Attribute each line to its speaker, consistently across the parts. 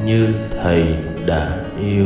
Speaker 1: như Thầy đã yêu.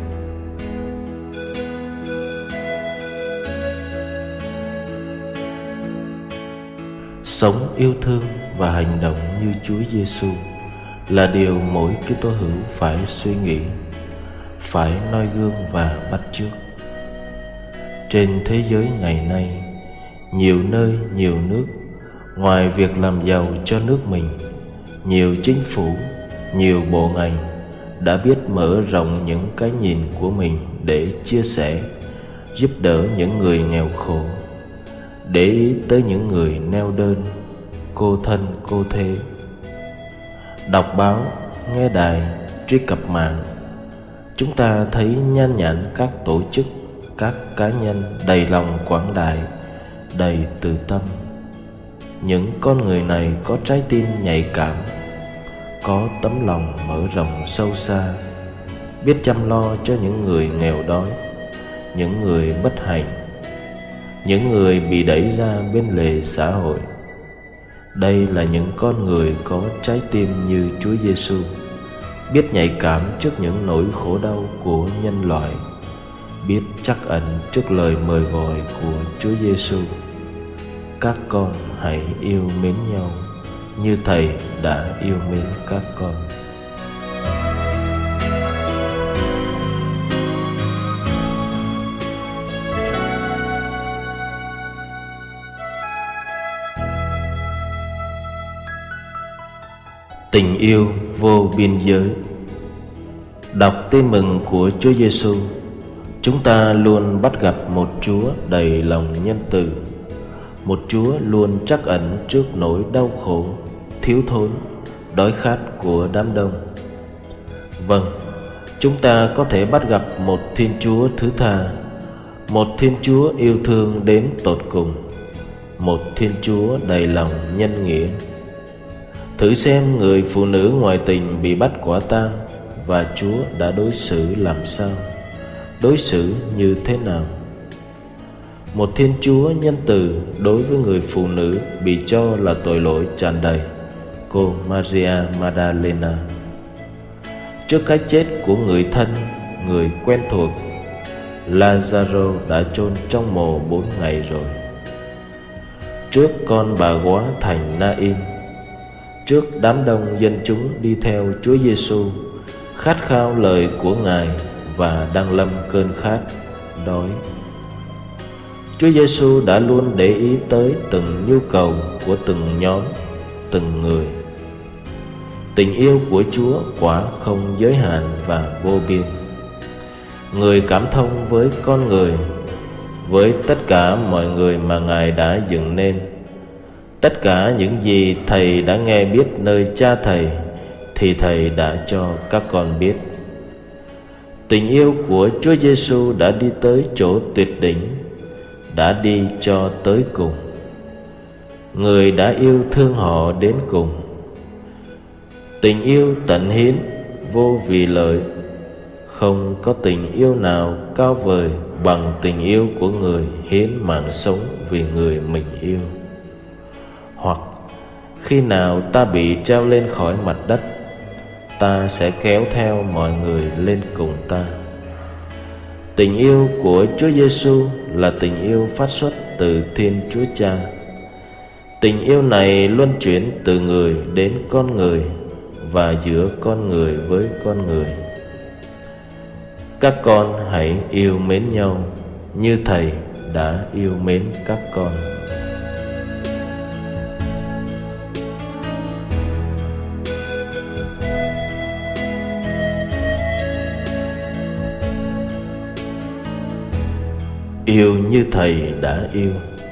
Speaker 1: Sống yêu thương và hành động như Chúa Giêsu là điều mỗi Kitô hữu phải suy nghĩ, phải noi gương và bắt chước. Trên thế giới ngày nay, nhiều nơi, nhiều nước, ngoài việc làm giàu cho nước mình, nhiều chính phủ, nhiều bộ ngành đã biết mở rộng những cái nhìn của mình để chia sẻ, giúp đỡ những người nghèo khổ, để ý tới những người neo đơn, cô thân cô thế. Đọc báo, nghe đài, truy cập mạng, chúng ta thấy nhan nhản các tổ chức, các cá nhân đầy lòng quảng đại, đầy từ tâm. Những con người này có trái tim nhạy cảm, có tấm lòng mở rộng sâu xa, biết chăm lo cho những người nghèo đói, những người bất hạnh, những người bị đẩy ra bên lề xã hội. Đây là những con người có trái tim như Chúa Giêsu, biết nhạy cảm trước những nỗi khổ đau của nhân loại, biết trắc ẩn trước lời mời gọi của Chúa Giêsu. Các con hãy yêu mến nhau như Thầy đã yêu mến các con. Tình yêu vô biên giới. Đọc tin mừng của Chúa Giêsu, chúng ta luôn bắt gặp một Chúa đầy lòng nhân từ, một Chúa luôn trắc ẩn trước nỗi đau khổ, thiếu thốn, đói khát của đám đông. Vâng, chúng ta có thể bắt gặp một Thiên Chúa thứ tha, một Thiên Chúa yêu thương đến tột cùng, một Thiên Chúa đầy lòng nhân nghĩa. Thử xem người phụ nữ ngoại tình bị bắt quả tang và Chúa đã đối xử làm sao, đối xử như thế nào. Một Thiên Chúa nhân từ đối với người phụ nữ bị cho là tội lỗi tràn đầy, cô Maria Magdalena. Trước cái chết của người thân, người quen thuộc, Lazaro đã chôn trong mồ 4 ngày rồi. Trước con bà góa thành Nain, trước đám đông dân chúng đi theo Chúa Giêsu, khát khao lời của Ngài và đang lâm cơn khát, đói. Chúa Giêsu đã luôn để ý tới từng nhu cầu của từng nhóm, từng người. Tình yêu của Chúa quả không giới hạn và vô biên. Người cảm thông với con người, với tất cả mọi người mà Ngài đã dựng nên. Tất cả những gì Thầy đã nghe biết nơi Cha Thầy thì Thầy đã cho các con biết. Tình yêu của Chúa Giêsu đã đi tới chỗ tuyệt đỉnh, đã đi cho tới cùng. Người đã yêu thương họ đến cùng. Tình yêu tận hiến, vô vì lợi. Không có tình yêu nào cao vời bằng tình yêu của người hiến mạng sống vì người mình yêu. Hoặc khi nào ta bị treo lên khỏi mặt đất, ta sẽ kéo theo mọi người lên cùng ta. Tình yêu của Chúa Giêsu là tình yêu phát xuất từ Thiên Chúa Cha. Tình yêu này luân chuyển từ người đến con người và giữa con người với con người. Các con hãy yêu mến nhau như Thầy đã yêu mến các con. Yêu như Thầy đã yêu.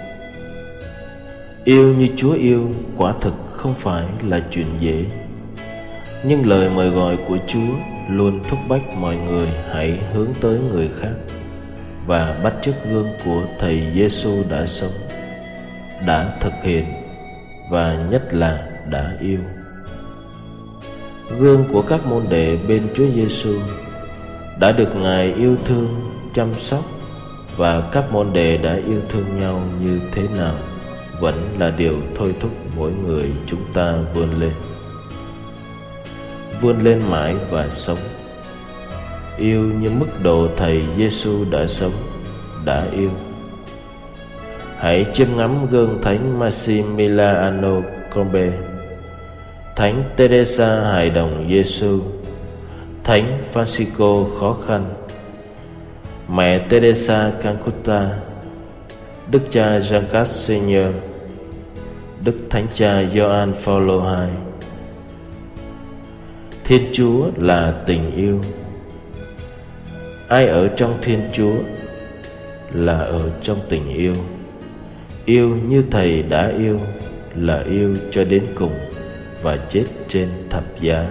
Speaker 1: Yêu như Chúa yêu quả thực không phải là chuyện dễ. Nhưng lời mời gọi của Chúa luôn thúc bách mọi người hãy hướng tới người khác và bắt chước gương của Thầy Giêsu đã sống, đã thực hiện và nhất là đã yêu. Gương của các môn đệ bên Chúa Giêsu đã được Ngài yêu thương, chăm sóc, và các môn đệ đã yêu thương nhau như thế nào vẫn là điều thôi thúc mỗi người chúng ta vươn lên. vươn lên mãi và sống. Yêu như mức độ Thầy Giêsu đã sống, đã yêu. Hãy chiêm ngắm gương Thánh Maximiliano Kolbe, Thánh Teresa hài đồng Giêsu, Thánh Francisco khó khăn, Mẹ Teresa Calcutta, Đức cha Jean Senior, Đức Thánh cha Gioan Phaolô II. Thiên Chúa là tình yêu. Ai ở trong Thiên Chúa là ở trong tình yêu. Yêu như Thầy đã yêu là yêu cho đến cùng và chết trên thập giá.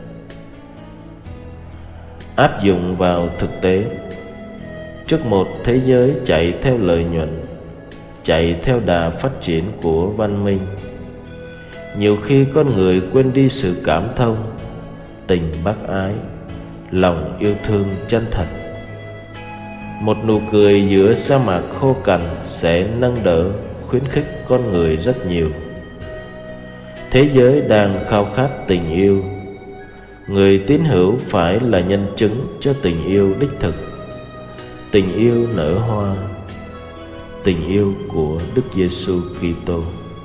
Speaker 1: Áp dụng vào thực tế, trước một thế giới chạy theo lợi nhuận, chạy theo đà phát triển của văn minh, nhiều khi con người quên đi sự cảm thông, tình bác ái, lòng yêu thương chân thật. Một nụ cười giữa sa mạc khô cằn sẽ nâng đỡ, khuyến khích con người rất nhiều. Thế giới đang khao khát tình yêu. Người tín hữu phải là nhân chứng cho tình yêu đích thực, tình yêu nở hoa, tình yêu của Đức Giêsu Kitô.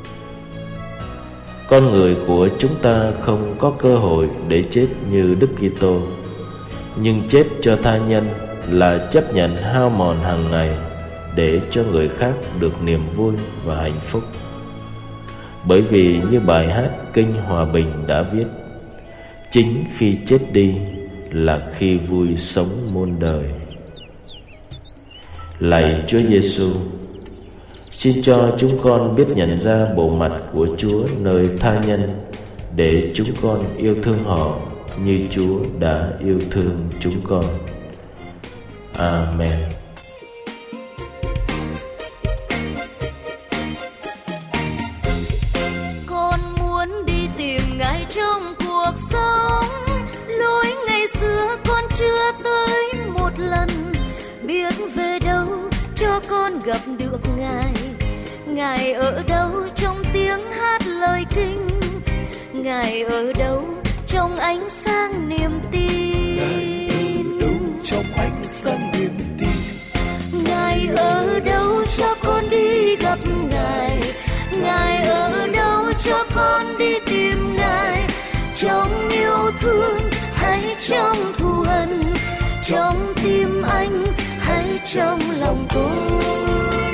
Speaker 1: Con người của chúng ta không có cơ hội để chết như Đức Kitô, nhưng chết cho tha nhân là chấp nhận hao mòn hàng ngày để cho người khác được niềm vui và hạnh phúc. Bởi vì như bài hát Kinh Hòa Bình đã viết, chính khi chết đi là khi vui sống muôn đời. Lạy Chúa Giêsu, xin cho chúng con biết nhận ra bộ mặt của Chúa nơi tha nhân, để chúng con yêu thương họ như Chúa đã yêu thương chúng con. Amen.
Speaker 2: Con muốn đi tìm Ngài trong cuộc sống, lối ngày xưa con chưa tới một lần. Biết về đâu cho con gặp được Ngài, Ngài ở đâu trong tiếng hát lời kinh, Ngài ở đâu trong ánh sáng niềm tin.
Speaker 3: Ngài ở đâu trong ánh sáng niềm tin.
Speaker 2: Ngài ở đâu cho con đi gặp Ngài, Ngài ở đâu cho con đi tìm Ngài. Trong yêu thương hay trong thù hận, trong tim anh hay trong lòng tôi.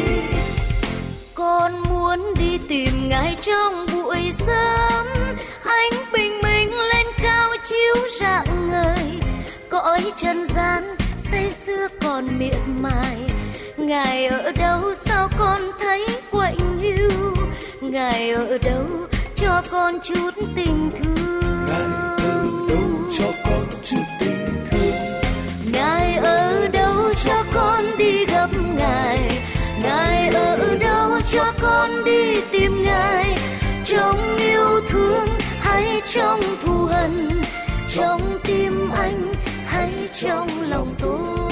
Speaker 2: Con muốn đi tìm Ngài trong buổi sớm, ánh bình minh lên cao chiếu rạng ngời. Cõi trần gian say sưa còn miệt mài, Ngài ở đâu sao con thấy quạnh hiu. Ngài ở đâu cho con chút tình thương.
Speaker 3: Ngài ở đâu cho con chút tình thương.
Speaker 2: Ngài ở đâu cho con đi gặp Ngài, Ngài ở đâu cho con đi tìm Ngài. Trong yêu thương hay trong thù hận, trong tim anh hay trong lòng tôi.